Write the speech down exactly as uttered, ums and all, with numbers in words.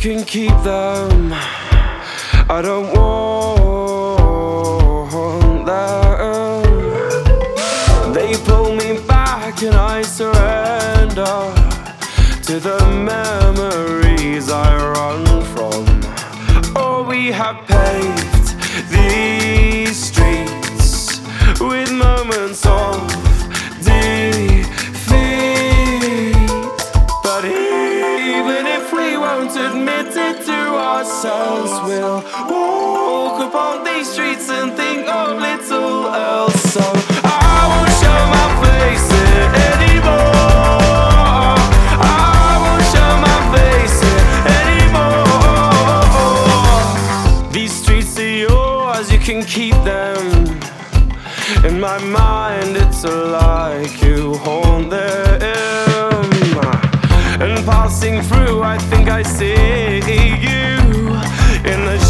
can keep them. I don't want them. They pull me back and I surrender to the memories I run from. Oh, we have paved these streets with moments of defeat. But even if we won't admit it to ourselves, we'll walk upon these streets and think of little else. So I won't show my face anymore. I won't show my face anymore. These streets are yours, you can keep them. In my mind it's like you haunt them. And passing through I think I see you in the